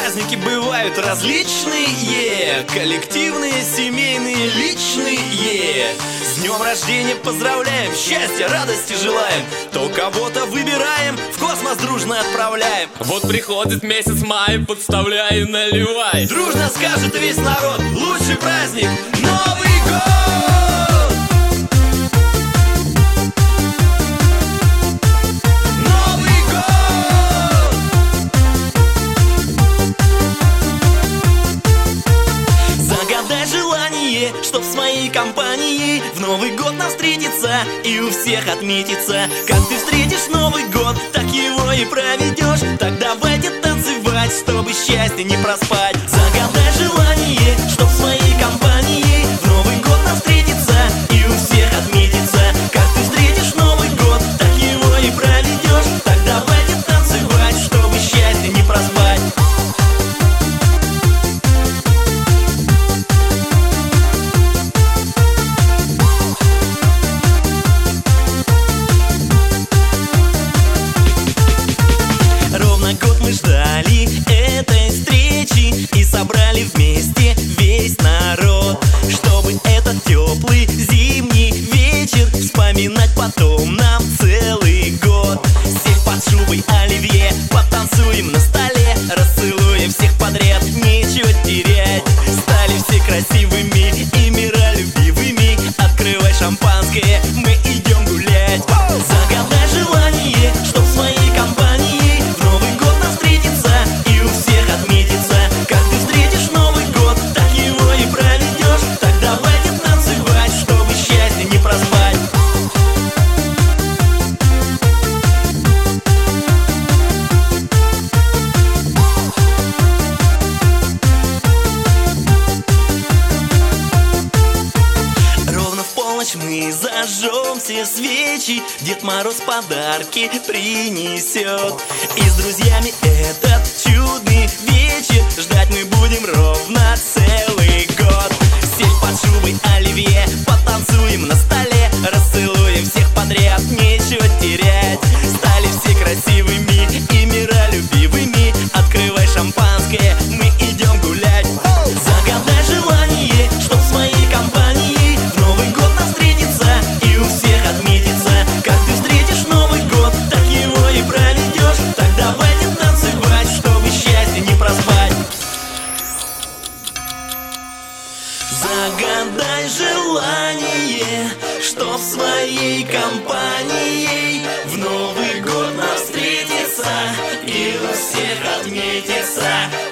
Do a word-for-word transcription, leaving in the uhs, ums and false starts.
Праздники бывают различные, коллективные, семейные, личные. С днем рождения поздравляем, счастья, радости желаем. То кого-то выбираем, в космос дружно отправляем. Вот приходит месяц май, подставляй и наливай. Дружно скажет весь народ: лучший праздник — Новый год! Чтоб с моей компанией в Новый год нам встретиться и у всех отметиться. Как ты встретишь Новый год, так его и проведешь. Так давайте танцевать, чтобы счастье не проспать. Загадай желание, чтоб с моей компанией в Новый год нам встретиться и у всех отметиться. Как ты встретишь Новый год, так его и проведешь. Так давайте танцевать, чтобы счастье не проспать. Год мы ждали этой встречи и собрали вместе весь народ, чтобы этот теплый зимний вечер вспоминать потом нам целый год. Сеть под шубой оливье, потанцуем на столе, расцелуем всех подряд, нечего терять. Стали все красивыми и миролюбивыми. Открывай шампанское, мы идем гулять. Загадай желание, чтоб с моей компанией в Новый год нам встретиться и у всех отметиться. Как ты встретишь Новый год, так его и проведешь. Так давайте танцевать, чтобы счастье не проспать. Ровно в полночь мы зажжем все свечи, Дед Мороз подарки принесет. И с друзьями этот чудный вечер ждать мы будем ровно целый год. Сеть под шубой оливье, потанцуем на столе, расцелуем всех подряд, нечего терять. Стали все красивыми и миролюбивыми. Открывай шампанское, мы идем гулять. Загадай желание, чтоб с моей компанией в Новый год нам встретиться и у всех отметиться. Как ты встретишь Новый год, так его и проведешь. Так давайте танцевать, чтобы счастье не проспать. Загадай желание, чтоб с своей компанией в Новый год нам встретиться и у всех отметиться.